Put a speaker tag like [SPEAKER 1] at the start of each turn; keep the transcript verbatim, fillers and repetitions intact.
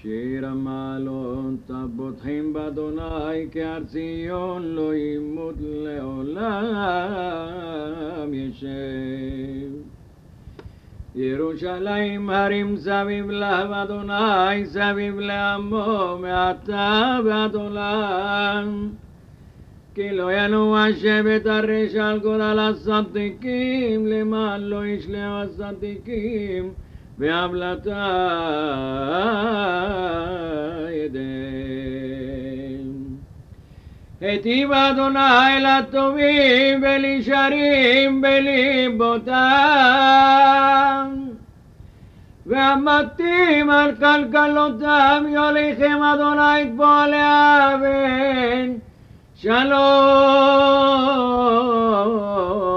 [SPEAKER 1] שיר המעלות הבוטחים באדוני, כי הר ציון לא ימות לעולם ישב. ירושלים הרים סביב לה, אדוני סביב לעמו מעתה ועד עולם. כי לא ינוע שבט הרשע על גורל הצדיקים, למען לא ישלחו הצדיקים בעוולתה ידיהם. היטיב אדוני לטובים ולישרים בליבותם, והמתים על כלכלותם יוליכם אדוני את פועלי האבן שלום.